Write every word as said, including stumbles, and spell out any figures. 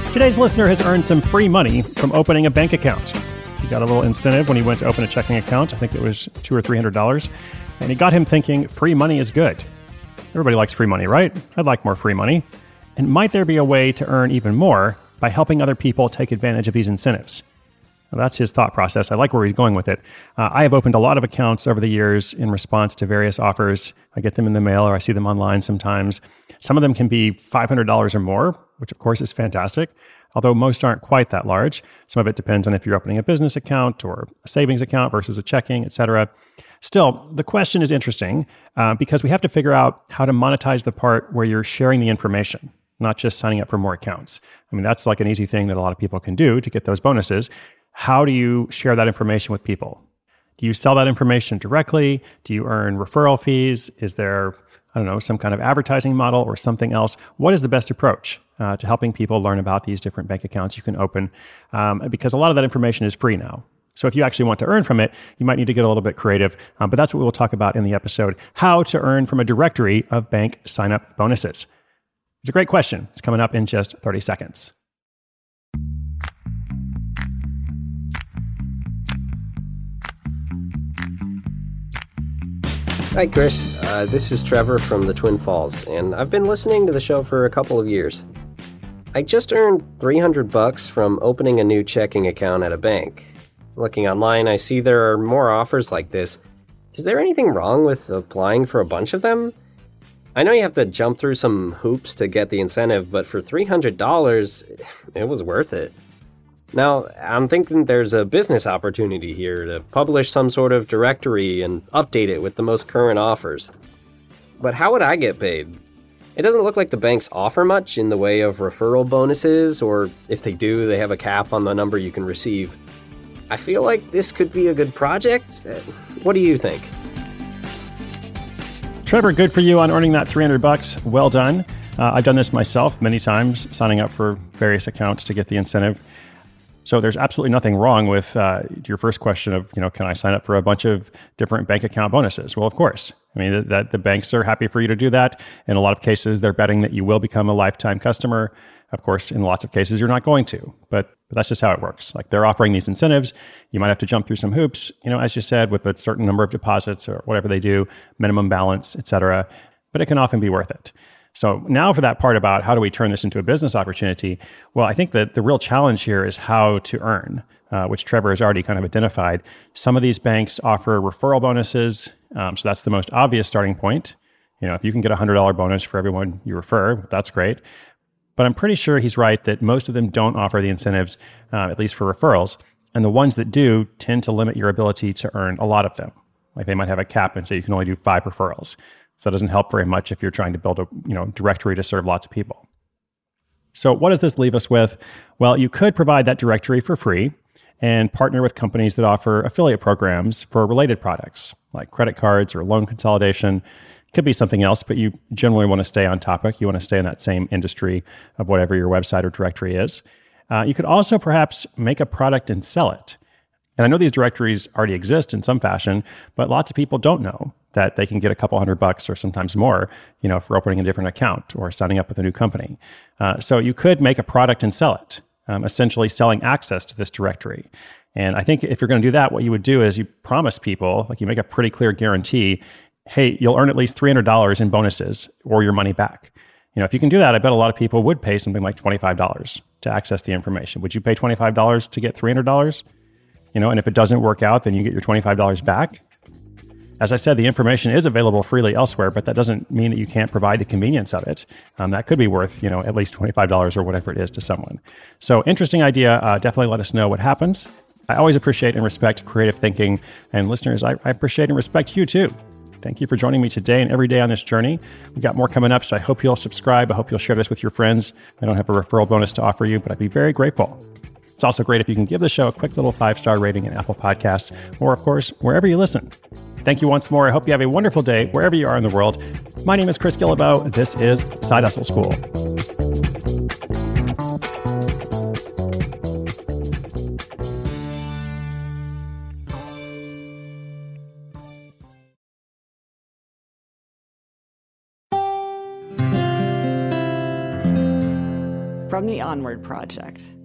Today's listener has earned some free money from opening a bank account. He got a little incentive when he went to open a checking account. I think it was two or three hundred dollars, and it got him thinking free money is good. Everybody likes free money, right? I'd like more free money. And might there be a way to earn even more by helping other people take advantage of these incentives? Well, that's his thought process. I like where he's going with it. Uh, I have opened a lot of accounts over the years in response to various offers. I get them in the mail or I see them online sometimes. Some of them can be five hundred dollars or more, which of course is fantastic, although most aren't quite that large. Some of it depends on if you're opening a business account or a savings account versus a checking, et cetera. Still, the question is interesting uh, because we have to figure out how to monetize the part where you're sharing the information, not just signing up for more accounts. I mean, that's like an easy thing that a lot of people can do to get those bonuses. How do you share that information with people? Do you sell that information directly? Do you earn referral fees? Is there, I don't know, some kind of advertising model or something else? What is the best approach uh, to helping people learn about these different bank accounts you can open? Um, because a lot of that information is free now. So if you actually want to earn from it, you might need to get a little bit creative. Um, but that's what we'll talk about in the episode, how to earn from a directory of bank sign-up bonuses. It's a great question. It's coming up in just thirty seconds. Hi, Chris. Uh, this is Trevor from the Twin Falls, and I've been listening to the show for a couple of years. I just earned three hundred bucks from opening a new checking account at a bank. Looking online, I see there are more offers like this. Is there anything wrong with applying for a bunch of them? I know you have to jump through some hoops to get the incentive, but for three hundred dollars, it was worth it. Now, I'm thinking there's a business opportunity here to publish some sort of directory and update it with the most current offers. But how would I get paid? It doesn't look like the banks offer much in the way of referral bonuses, or if they do, they have a cap on the number you can receive. I feel like this could be a good project. What do you think? Trevor, good for you on earning that three hundred bucks. Well done. Uh, I've done this myself many times, signing up for various accounts to get the incentive. So there's absolutely nothing wrong with uh, your first question of, you know, can I sign up for a bunch of different bank account bonuses? Well, of course. I mean, that the banks are happy for you to do that. In a lot of cases, they're betting that you will become a lifetime customer. Of course, in lots of cases, you're not going to, but, but that's just how it works. Like, they're offering these incentives. You might have to jump through some hoops, you know, as you said, with a certain number of deposits or whatever they do, minimum balance, et cetera. But it can often be worth it. So now for that part about how do we turn this into a business opportunity? Well, I think that the real challenge here is how to earn, uh, which Trevor has already kind of identified. Some of these banks offer referral bonuses. Um, so that's the most obvious starting point. You know, if you can get a one hundred dollars bonus for everyone you refer, that's great. But I'm pretty sure he's right that most of them don't offer the incentives, uh, at least for referrals. And the ones that do tend to limit your ability to earn a lot of them. Like, they might have a cap and say you can only do five referrals. So that doesn't help very much if you're trying to build a you know directory to serve lots of people. So what does this leave us with? Well, you could provide that directory for free and partner with companies that offer affiliate programs for related products, like credit cards or loan consolidation. Could be something else, but you generally want to stay on topic. You want to stay in that same industry of whatever your website or directory is. Uh, you could also perhaps make a product and sell it. And I know these directories already exist in some fashion, but lots of people don't know that they can get a couple hundred bucks or sometimes more, you know, for opening a different account or signing up with a new company. Uh, so you could make a product and sell it, um, essentially selling access to this directory. And I think if you're going to do that, what you would do is you promise people, like, you make a pretty clear guarantee, hey, you'll earn at least three hundred dollars in bonuses or your money back. You know, if you can do that, I bet a lot of people would pay something like twenty-five dollars to access the information. Would you pay twenty-five dollars to get three hundred dollars? You know, and if it doesn't work out, then you get your twenty-five dollars back. As I said, the information is available freely elsewhere, but that doesn't mean that you can't provide the convenience of it. Um, that could be worth, you know, at least twenty-five dollars or whatever it is to someone. So, interesting idea. Uh, definitely let us know what happens. I always appreciate and respect creative thinking. And listeners, I, I appreciate and respect you too. Thank you for joining me today and every day on this journey. We've got more coming up, so I hope you'll subscribe. I hope you'll share this with your friends. I don't have a referral bonus to offer you, but I'd be very grateful. It's also great if you can give the show a quick little five-star rating in Apple Podcasts, or, of course, wherever you listen. Thank you once more. I hope you have a wonderful day wherever you are in the world. My name is Chris Guillebeau. This is Side Hustle School. From the Onward Project.